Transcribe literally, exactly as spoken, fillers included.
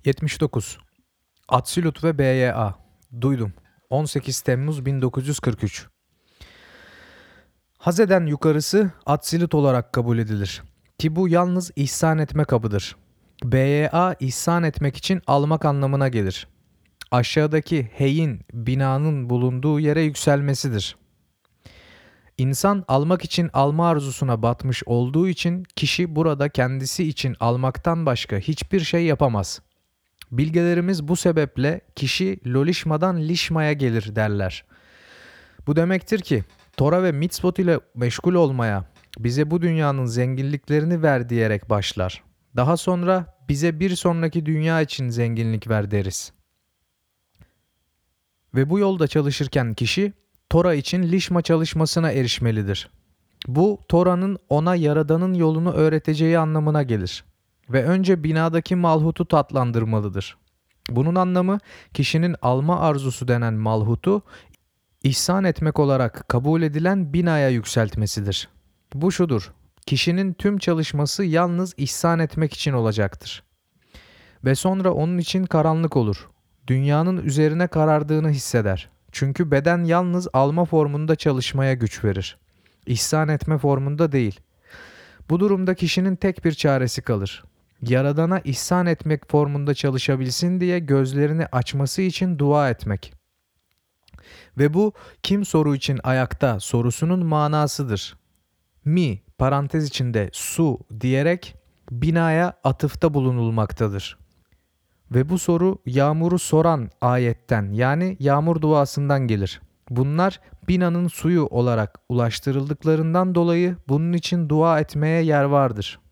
yetmiş dokuz. Atsilut ve B Y A. Duydum. on sekiz Temmuz bin dokuz yüz kırk üç. Hazeden yukarısı Atsilut olarak kabul edilir. Ki bu yalnız ihsan etme kabıdır. B Y A ihsan etmek için almak anlamına gelir. Aşağıdaki heyin binanın bulunduğu yere yükselmesidir. İnsan almak için alma arzusuna batmış olduğu için kişi burada kendisi için almaktan başka hiçbir şey yapamaz. Bilgelerimiz bu sebeple kişi lolişmadan lişmaya gelir derler. Bu demektir ki Tora ve mitzvot ile meşgul olmaya, bize bu dünyanın zenginliklerini ver diyerek başlar. Daha sonra bize bir sonraki dünya için zenginlik ver deriz. Ve bu yolda çalışırken kişi Tora için lişma çalışmasına erişmelidir. Bu Tora'nın ona Yaradan'ın yolunu öğreteceği anlamına gelir. Ve önce binadaki malhutu tatlandırmalıdır. Bunun anlamı kişinin alma arzusu denen malhutu ihsan etmek olarak kabul edilen binaya yükseltmesidir. Bu şudur: kişinin tüm çalışması yalnız ihsan etmek için olacaktır. Ve sonra onun için karanlık olur. Dünyanın üzerine karardığını hisseder. Çünkü beden yalnız alma formunda çalışmaya güç verir. İhsan etme formunda değil. Bu durumda kişinin tek bir çaresi kalır. Yaradan'a ihsan etmek formunda çalışabilsin diye gözlerini açması için dua etmek. Ve bu kim soru için ayakta sorusunun manasıdır. Mi parantez içinde su diyerek binaya atıfta bulunulmaktadır. Ve bu soru yağmuru soran ayetten yani yağmur duasından gelir. Bunlar binanın suyu olarak ulaştırıldıklarından dolayı bunun için dua etmeye yer vardır.